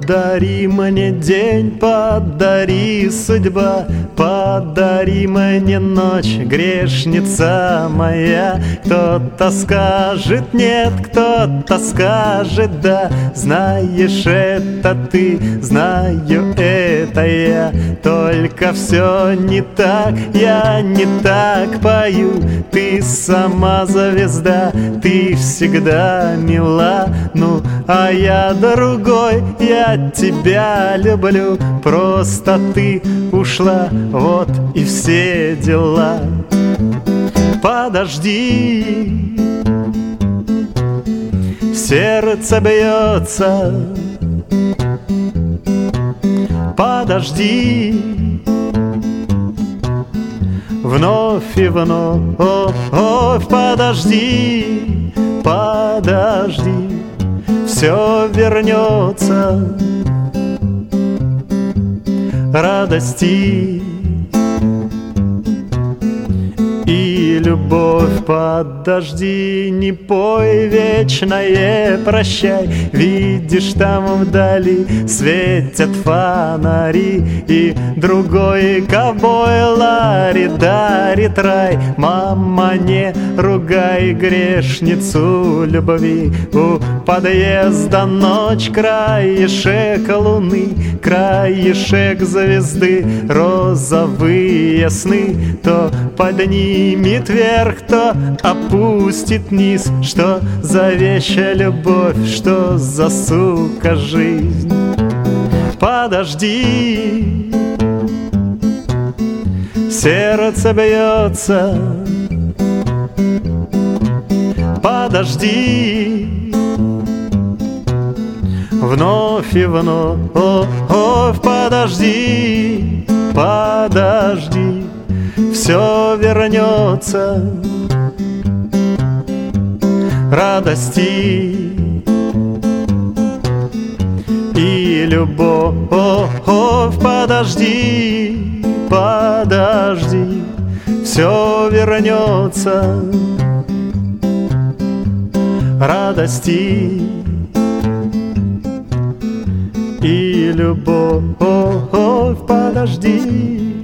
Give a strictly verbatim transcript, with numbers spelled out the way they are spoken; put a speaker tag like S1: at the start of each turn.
S1: Подари мне день, подари, судьба, подари мне ночь, грешница моя. Кто-то скажет нет, кто-то скажет да. Знаешь, это ты, знаю, это я. Только все не так, я не так пою. Ты сама звезда, ты всегда мила. Ну, а я другой, я тебя люблю. Просто ты ушла, вот и все дела. Подожди, сердце бьется. Подожди, вновь и вновь. Подожди, подожди, все вернется. Радости и любовь. Подожди, не пой вечное прощай. Видишь, там вдали светят фонари, и другой ковбой Ларри дарит рай. Мама, не ругай грешницу любви. У подъезда ночь, краешек луны, краешек звезды, розовые сны. То поднимет вверх, то опустит вниз. Что за вещь любовь, что за сука жизнь? Подожди, сердце бьется. Подожди, вновь и вновь. Подожди, подожди, все вернется. Радости и любовь. Подожди, подожди, все вернется. Радости и любовь. Подожди.